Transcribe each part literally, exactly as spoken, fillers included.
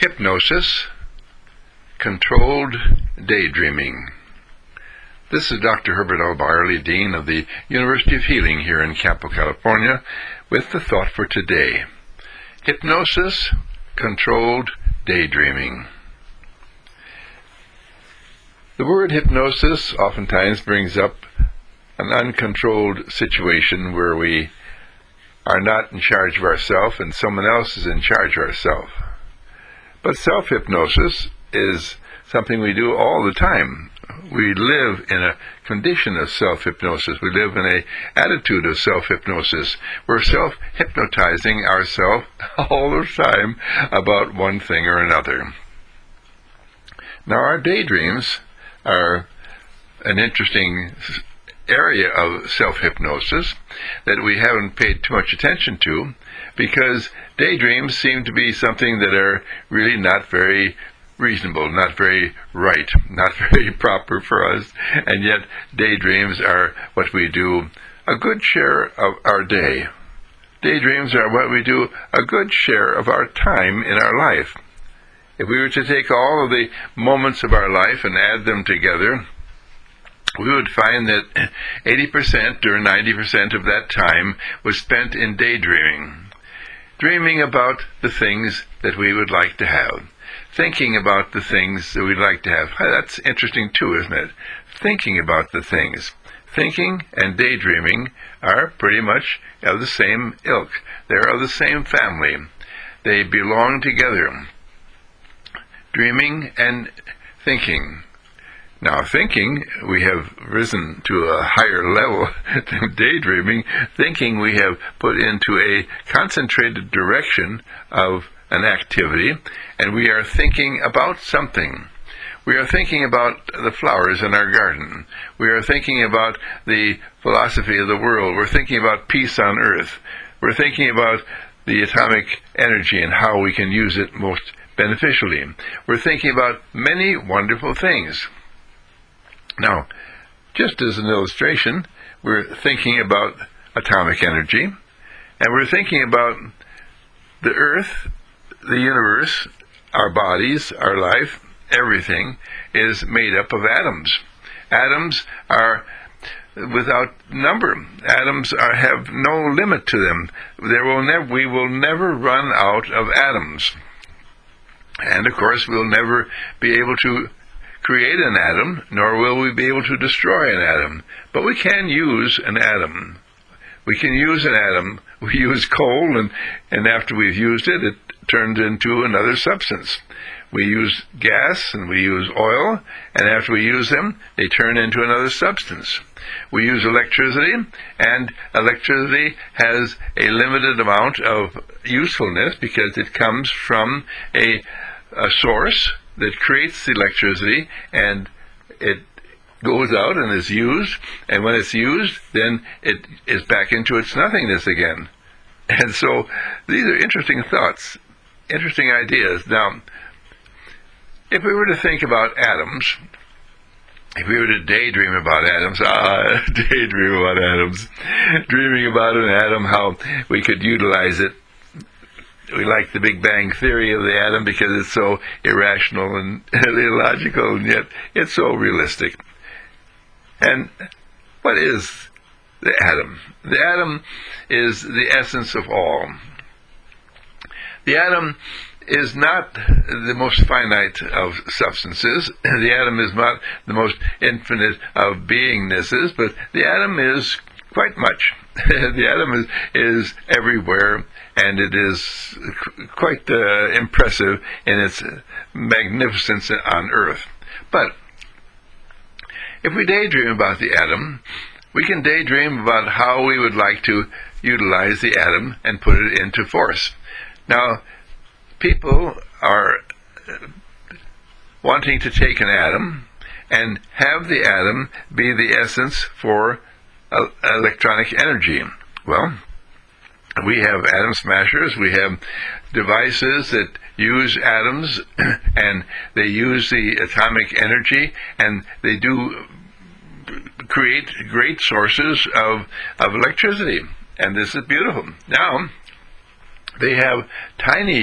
Hypnosis, controlled daydreaming. This is Doctor Herbert L. Byerly, Dean of the University of Healing here in Campo, California, with the thought for today. Hypnosis, controlled daydreaming. The word hypnosis oftentimes brings up an uncontrolled situation where we are not in charge of ourselves and someone else is in charge of ourselves. But self-hypnosis is something we do all the time. We live in a condition of self-hypnosis. We live in an attitude of self-hypnosis. We're self-hypnotizing ourselves all the time about one thing or another. Now, our daydreams are an interesting area of self-hypnosis that we haven't paid too much attention to, because daydreams seem to be something that are really not very reasonable, not very right, not very proper for us, and yet daydreams are what we do a good share of our day. Daydreams are what we do a good share of our time in our life. If we were to take all of the moments of our life and add them together, we would find that eighty percent or ninety percent of that time was spent in daydreaming, dreaming about the things that we would like to have, thinking about the things that we'd like to have. That's interesting too, isn't it? Thinking about the things. Thinking and daydreaming are pretty much of the same ilk. They're of the same family. They belong together. Dreaming and thinking. Now, thinking, we have risen to a higher level than daydreaming. Thinking, we have put into a concentrated direction of an activity, and we are thinking about something. We are thinking about the flowers in our garden. We are thinking about the philosophy of the world. We're thinking about peace on earth. We're thinking about the atomic energy and how we can use it most beneficially. We're thinking about many wonderful things. Now, just as an illustration, we're thinking about atomic energy, and we're thinking about the earth, the universe, our bodies, our life. Everything is made up of atoms. Atoms are without number. Atoms are, have no limit to them. There will never, we will never run out of atoms. And of course, we'll never be able to create an atom, nor will we be able to destroy an atom. But we can use an atom. We can use an atom. We use coal, and, and after we've used it, it turns into another substance. We use gas and we use oil, and after we use them, they turn into another substance. We use electricity, and electricity has a limited amount of usefulness because it comes from a, a source that creates the electricity, and it goes out and is used, and when it's used, then it is back into its nothingness again. And so these are interesting thoughts, interesting ideas. Now, if we were to think about atoms, if we were to daydream about atoms, ah, daydream about atoms, dreaming about an atom, how we could utilize it. We like the Big Bang Theory of the atom because it's so irrational and illogical, and yet it's so realistic. And what is the atom? The atom is the essence of all. The atom is not the most finite of substances. The atom is not the most infinite of beingnesses, but the atom is quite much. The atom is, is everywhere, and it is quite uh, impressive in its magnificence on Earth. But if we daydream about the atom, we can daydream about how we would like to utilize the atom and put it into force. Now, people are wanting to take an atom and have the atom be the essence for uh, electronic energy. Well, we have atom smashers, we have devices that use atoms, and they use the atomic energy, and they do create great sources of, of electricity. And this is beautiful. Now, they have tiny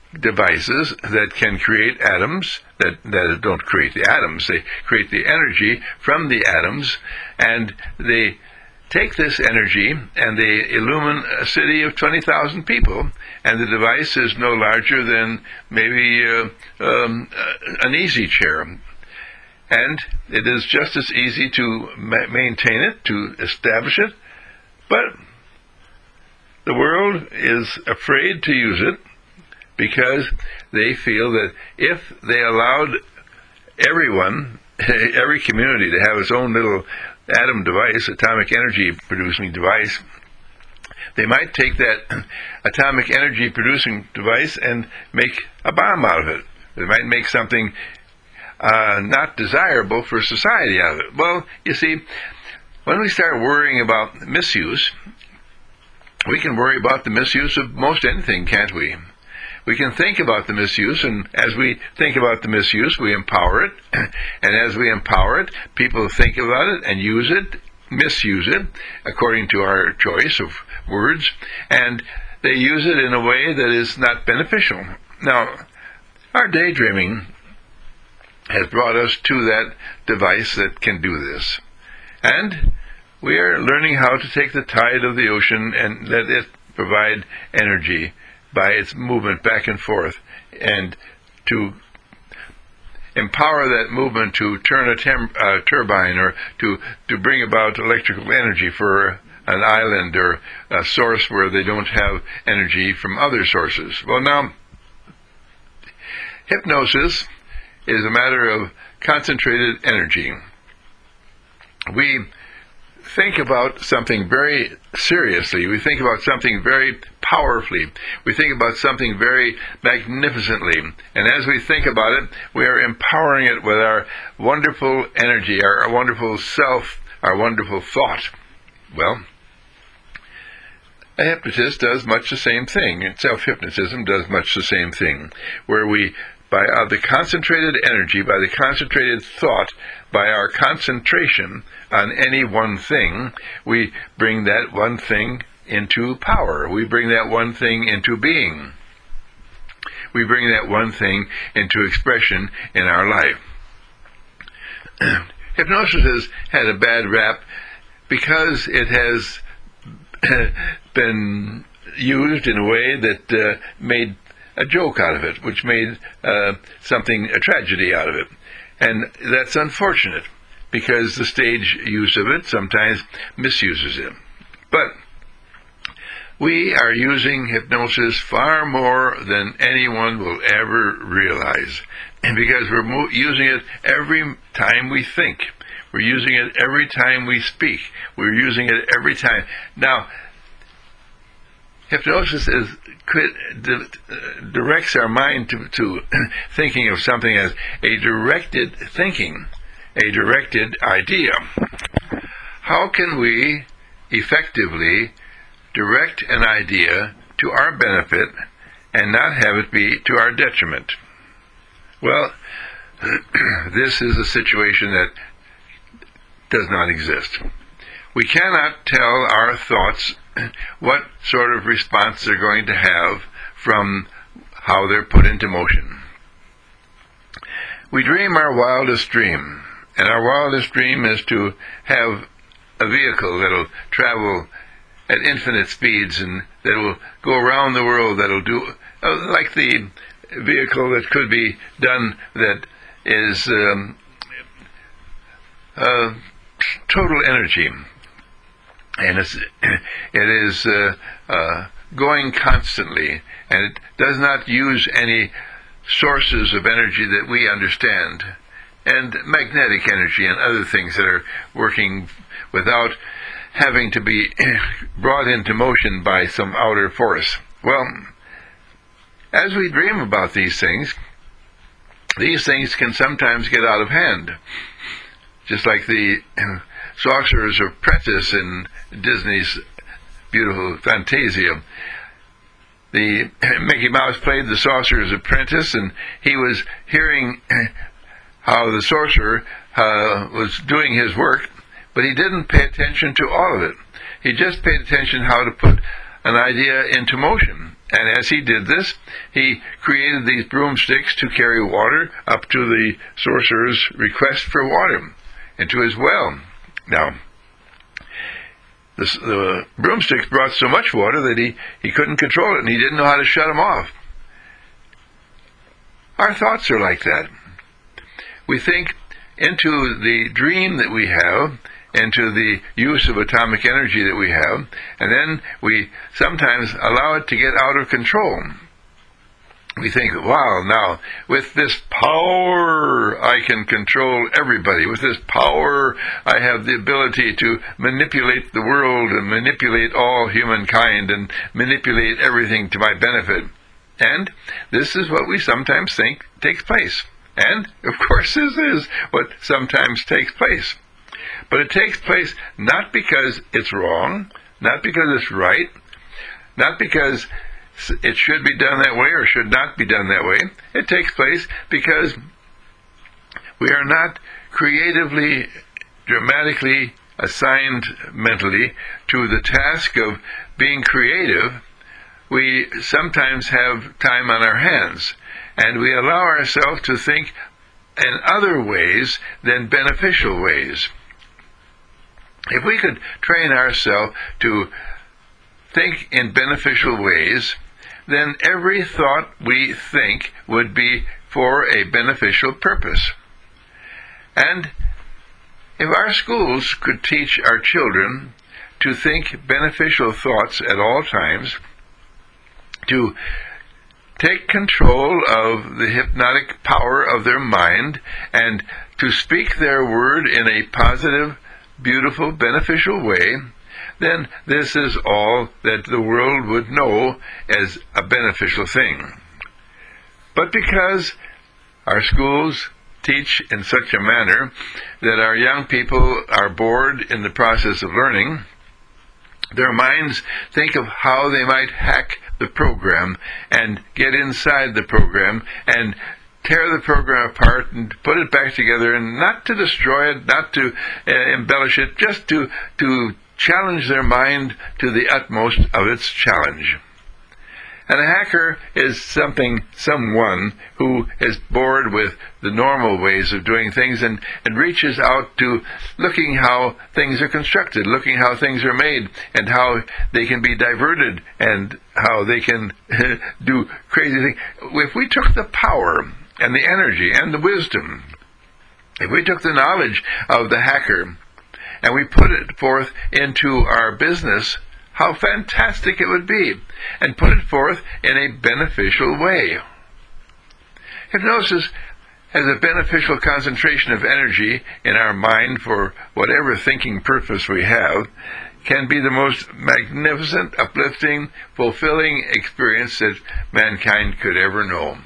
devices that can create atoms, that, that don't create the atoms, they create the energy from the atoms, and they take this energy and they illumine a city of twenty thousand people, and the device is no larger than maybe uh, um, an easy chair. And it is just as easy to ma- maintain it, to establish it, but the world is afraid to use it because they feel that if they allowed everyone, every community to have its own little atom device, atomic energy producing device, they might take that atomic energy producing device and make a bomb out of it. They might make something uh, not desirable for society out of it. Well, you see, when we start worrying about misuse, we can worry about the misuse of most anything, can't we? We can think about the misuse, and as we think about the misuse, we empower it. And as we empower it, people think about it and use it, misuse it, according to our choice of words, and they use it in a way that is not beneficial. Now, our daydreaming has brought us to that device that can do this. And we are learning how to take the tide of the ocean and let it provide energy by its movement back and forth, and to empower that movement to turn a tem- uh, turbine, or to, to bring about electrical energy for an island or a source where they don't have energy from other sources. Well, now, hypnosis is a matter of concentrated energy. We think about something very seriously. We think about something very powerfully. We think about something very magnificently. And as we think about it, we are empowering it with our wonderful energy, our, our wonderful self, our wonderful thought. Well, a hypnotist does much the same thing, and self-hypnotism does much the same thing, where we, by uh, the concentrated energy, by the concentrated thought, by our concentration on any one thing, we bring that one thing into power. We bring that one thing into being. We bring that one thing into expression in our life. Hypnosis has had a bad rap because it has been used in a way that uh, made a joke out of it, which made uh, something, a tragedy out of it. And that's unfortunate, because the stage use of it sometimes misuses it. But we are using hypnosis far more than anyone will ever realize, and because we're mo- using it every time we think. We're using it every time we speak. We're using it every time. Now, hypnosis is, directs our mind to, to thinking of something as a directed thinking, a directed idea. How can we effectively direct an idea to our benefit and not have it be to our detriment? Well, this is a situation that does not exist. We cannot tell our thoughts what sort of response they're going to have from how they're put into motion. We dream our wildest dream, and our wildest dream is to have a vehicle that'll travel at infinite speeds and that will go around the world, that'll do, uh, like the vehicle that could be done that is um, uh, total energy. And it's, it is uh, uh, going constantly, and it does not use any sources of energy that we understand, and magnetic energy and other things that are working without having to be brought into motion by some outer force. Well, as we dream about these things, these things can sometimes get out of hand, just like the Sorcerer's Apprentice in Disney's beautiful Fantasia. The Mickey Mouse played the Sorcerer's Apprentice, and he was hearing how the sorcerer uh, was doing his work, but he didn't pay attention to all of it. He just paid attention how to put an idea into motion. And as he did this, he created these broomsticks to carry water up to the sorcerer's request for water into his well. Now, the, the broomsticks brought so much water that he, he couldn't control it, and he didn't know how to shut them off. Our thoughts are like that. We think into the dream that we have, into the use of atomic energy that we have, and then we sometimes allow it to get out of control. We think, wow, now, with this power, I can control everybody. With this power, I have the ability to manipulate the world and manipulate all humankind and manipulate everything to my benefit. And this is what we sometimes think takes place. And, of course, this is what sometimes takes place. But it takes place not because it's wrong, not because it's right, not because it should be done that way or should not be done that way. It takes place because we are not creatively, dramatically assigned mentally to the task of being creative. We sometimes have time on our hands, and we allow ourselves to think in other ways than beneficial ways. If we could train ourselves to think in beneficial ways, then every thought we think would be for a beneficial purpose. And if our schools could teach our children to think beneficial thoughts at all times, to take control of the hypnotic power of their mind, and to speak their word in a positive, beautiful, beneficial way, then this is all that the world would know as a beneficial thing. But because our schools teach in such a manner that our young people are bored in the process of learning, their minds think of how they might hack the program and get inside the program and tear the program apart and put it back together, and not to destroy it, not to uh, embellish it, just to, to challenge their mind to the utmost of its challenge. And a hacker is something, someone who is bored with the normal ways of doing things and, and reaches out to looking how things are constructed, looking how things are made, and how they can be diverted, and how they can do crazy things. If we took the power and the energy and the wisdom, if we took the knowledge of the hacker and we put it forth into our business, how fantastic it would be, and put it forth in a beneficial way. Hypnosis has a beneficial concentration of energy in our mind for whatever thinking purpose we have, can be the most magnificent, uplifting, fulfilling experience that mankind could ever know.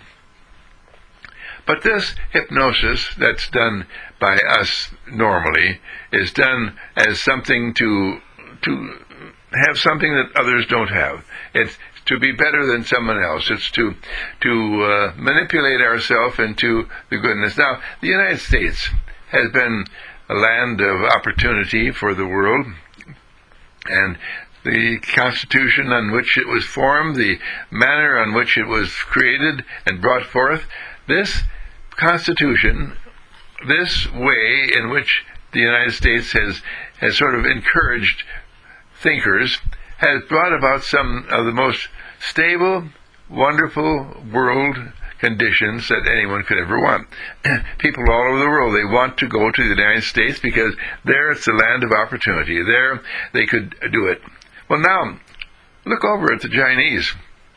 But this hypnosis that's done by us normally is done as something to to have something that others don't have. It's to be better than someone else. It's to to uh, manipulate ourselves into the goodness. Now, the United States has been a land of opportunity for the world, and the Constitution on which it was formed, the manner on which it was created and brought forth, this Constitution, this way in which the United States has, has sort of encouraged thinkers, has brought about some of the most stable, wonderful world conditions that anyone could ever want. People all over the world, they want to go to the United States because there it's the land of opportunity. There they could do it. Well, now, look over at the Chinese.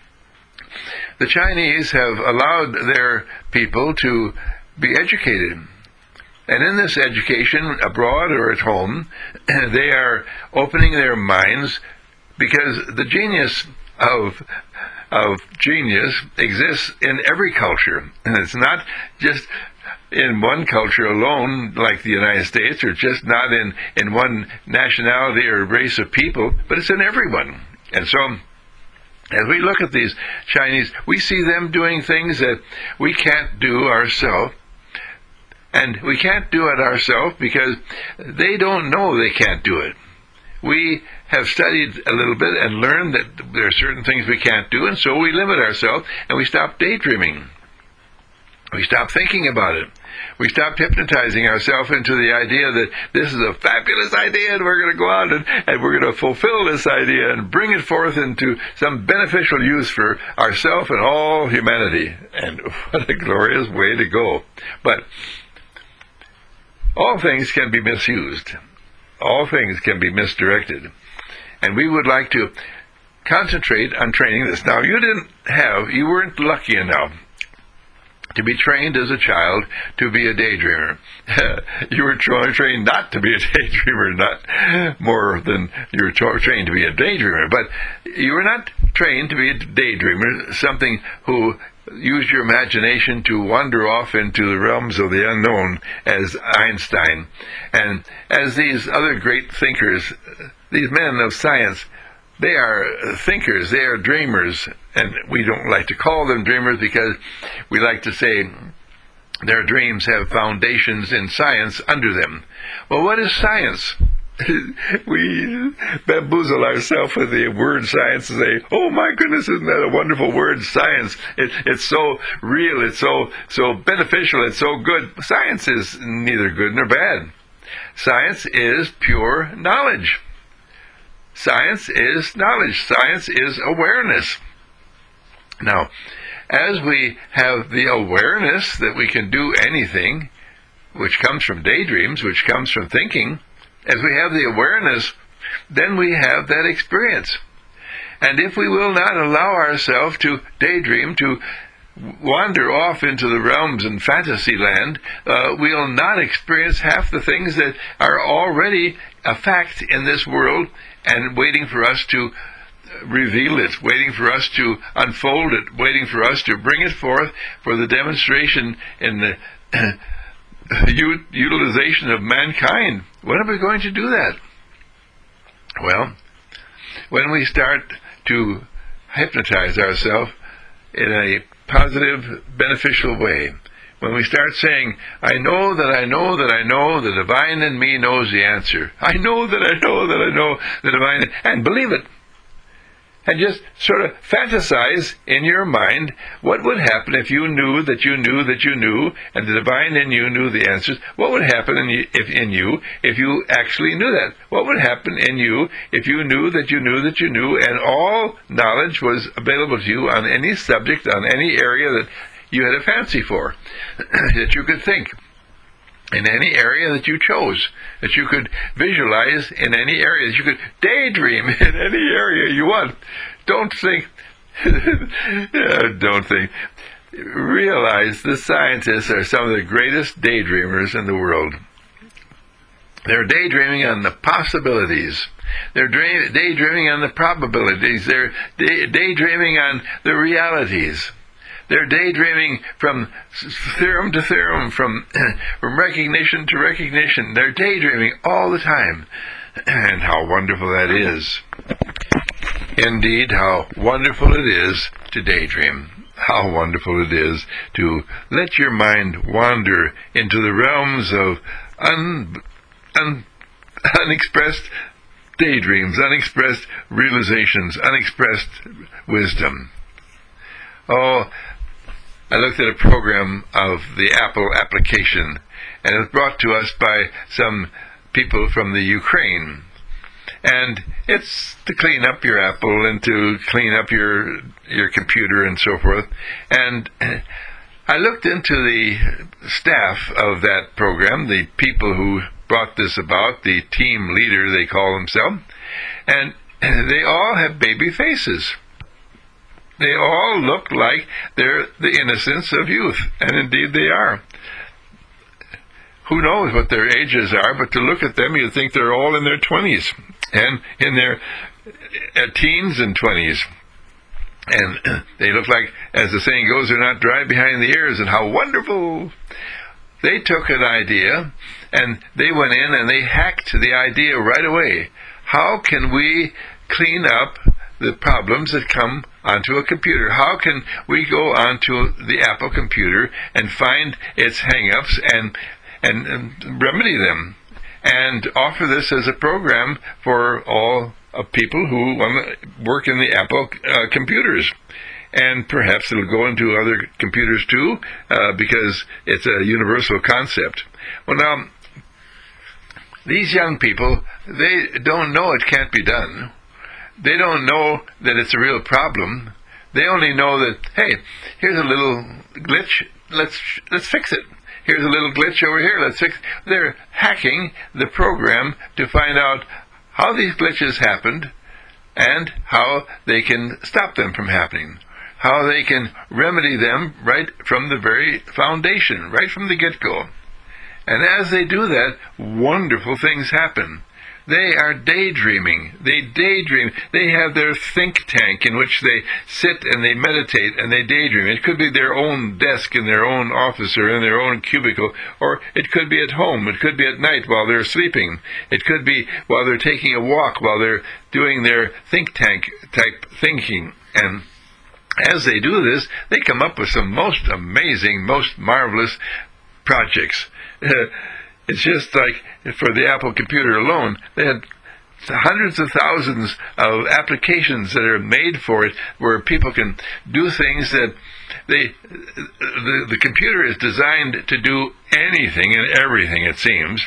The Chinese have allowed their people to be educated. And in this education, abroad or at home, they are opening their minds, because the genius of of genius exists in every culture. And it's not just in one culture alone, like the United States, or just not in, in one nationality or race of people, but it's in everyone. And so, as we look at these Chinese, we see them doing things that we can't do ourselves. And we can't do it ourselves because they don't know they can't do it. We have studied a little bit and learned that there are certain things we can't do, and so we limit ourselves, and we stop daydreaming. We stop thinking about it. We stop hypnotizing ourselves into the idea that this is a fabulous idea and we're going to go out and, and we're going to fulfill this idea and bring it forth into some beneficial use for ourselves and all humanity. And what a glorious way to go. But all things can be misused. All things can be misdirected. And we would like to concentrate on training this. Now, you didn't have, you weren't lucky enough to be trained as a child to be a daydreamer. You were tra- trained not to be a daydreamer, not more than you were tra- trained to be a daydreamer. But you were not trained to be a daydreamer, something who used your imagination to wander off into the realms of the unknown as Einstein. And as these other great thinkers, these men of science, they are thinkers, they are dreamers, and we don't like to call them dreamers because we like to say their dreams have foundations in science under them. Well, what is science? We bamboozle ourselves with the word science and say, oh my goodness, isn't that a wonderful word, science? It, it's so real, it's so, so beneficial, it's so good. Science is neither good nor bad. Science is pure knowledge. Science is knowledge. Science is awareness. Now, as we have the awareness that we can do anything, which comes from daydreams, which comes from thinking, as we have the awareness, then we have that experience. And if we will not allow ourselves to daydream, to wander off into the realms and fantasy land, uh, we'll not experience half the things that are already a fact in this world and waiting for us to reveal it, waiting for us to unfold it, waiting for us to bring it forth for the demonstration in the u- utilization of mankind. When are we going to do that? Well, when we start to hypnotize ourselves in a positive, beneficial way. When we start saying, I know that I know that I know the divine in me knows the answer. I know that I know that I know the divine, and believe it. And just sort of fantasize in your mind what would happen if you knew that you knew that you knew, and the divine in you knew the answers. What would happen in you, if, in you if you actually knew that? What would happen in you if you knew that you knew that you knew, and all knowledge was available to you on any subject, on any area that you had a fancy for, that you could think in any area that you chose, that you could visualize in any area, that you could daydream in any area you want. Don't think, don't think. Realize the scientists are some of the greatest daydreamers in the world. They're daydreaming on the possibilities. They're dra- daydreaming on the probabilities. They're day- daydreaming on the realities. They're daydreaming from theorem to theorem, from, from recognition to recognition. They're daydreaming all the time. And how wonderful that is. Indeed, how wonderful it is to daydream. How wonderful it is to let your mind wander into the realms of un, un, unexpressed daydreams, unexpressed realizations, unexpressed wisdom. Oh, I looked at a program of the Apple application, and it was brought to us by some people from the Ukraine. And it's to clean up your Apple and to clean up your your computer and so forth. And I looked into the staff of that program, the people who brought this about, the team leader they call themselves, and they all have baby faces. They all look like they're the innocence of youth, and indeed they are. Who knows what their ages are, but to look at them, you'd think they're all in their twenties, and in their uh, teens and twenties. And they look like, as the saying goes, they're not dry behind the ears, and how wonderful! They took an idea, and they went in and they hacked the idea right away. How can we clean up the problems that come onto a computer? How can we go onto the Apple computer and find its hang-ups and, and, and remedy them, and offer this as a program for all of people who want to work in the Apple uh, computers. And perhaps it'll go into other computers too, uh, because it's a universal concept. Well, now, these young people, they don't know it can't be done. They don't know that it's a real problem. They only know that, hey, here's a little glitch, let's let's fix it. Here's a little glitch over here, let's fix it. They're hacking the program to find out how these glitches happened and how they can stop them from happening, how they can remedy them right from the very foundation, right from the get-go. And as they do that, wonderful things happen. They are daydreaming. They daydream. They have their think tank in which they sit and they meditate and they daydream. It could be their own desk in their own office or in their own cubicle, or it could be at home. It could be at night while they're sleeping. It could be while they're taking a walk, while they're doing their think tank type thinking. And as they do this, they come up with some most amazing, most marvelous projects. It's just like for the Apple computer alone, they had hundreds of thousands of applications that are made for it, where people can do things that they, the, the computer is designed to do anything and everything, it seems.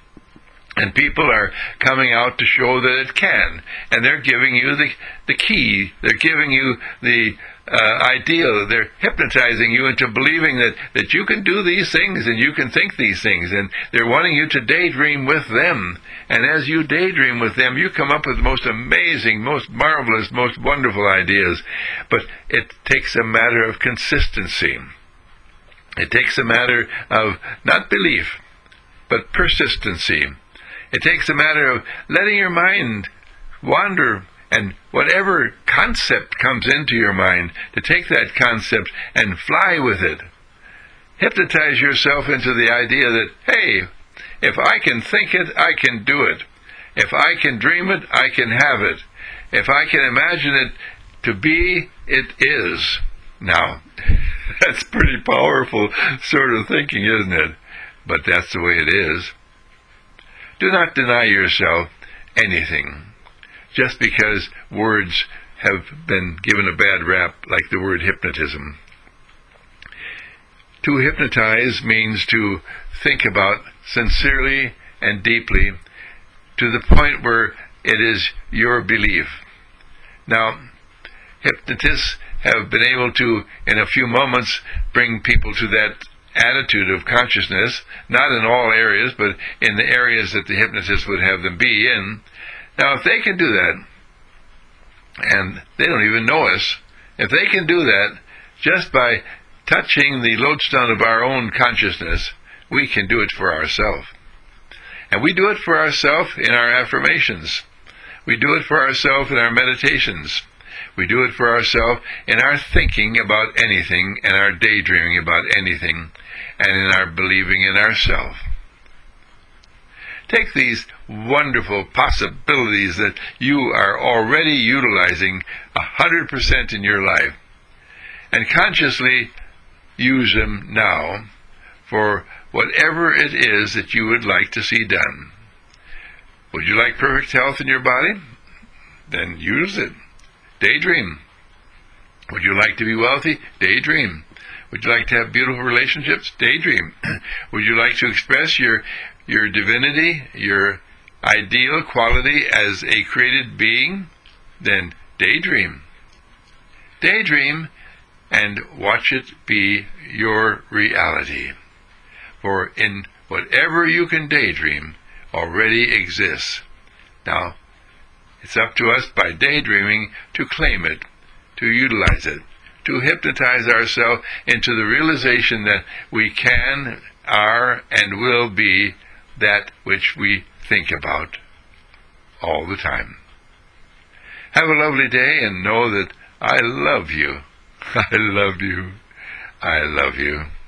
And people are coming out to show that it can. And they're giving you the, the key. They're giving you the uh, idea. They're hypnotizing you into believing that, that you can do these things and you can think these things. And they're wanting you to daydream with them. And as you daydream with them, you come up with the most amazing, most marvelous, most wonderful ideas. But it takes a matter of consistency. It takes a matter of not belief, but persistency. It takes a matter of letting your mind wander, and whatever concept comes into your mind, to take that concept and fly with it. Hypnotize yourself into the idea that, hey, if I can think it, I can do it. If I can dream it, I can have it. If I can imagine it to be, it is. Now, that's pretty powerful sort of thinking, isn't it? But that's the way it is. Do not deny yourself anything just because words have been given a bad rap, like the word hypnotism. To hypnotize means to think about sincerely and deeply to the point where it is your belief. Now, hypnotists have been able to, in a few moments, bring people to that attitude of consciousness, not in all areas, but in the areas that the hypnotist would have them be in. Now, if they can do that, and they don't even know us, if they can do that just by touching the lodestone of our own consciousness, we can do it for ourselves. And we do it for ourselves in our affirmations. We do it for ourselves in our meditations. We do it for ourselves in our thinking about anything and our daydreaming about anything and in our believing in ourselves. Take these wonderful possibilities that you are already utilizing one hundred percent in your life and consciously use them now for whatever it is that you would like to see done. Would you like perfect health in your body? Then use it. Daydream. Would you like to be wealthy? Daydream. Would you like to have beautiful relationships? Daydream. Would you like to express your your divinity, your ideal quality as a created being? Then daydream. Daydream and watch it be your reality. For in whatever you can daydream already exists. Now, it's up to us by daydreaming to claim it, to utilize it, to hypnotize ourselves into the realization that we can, are, and will be that which we think about all the time. Have a lovely day and know that I love you. I love you. I love you.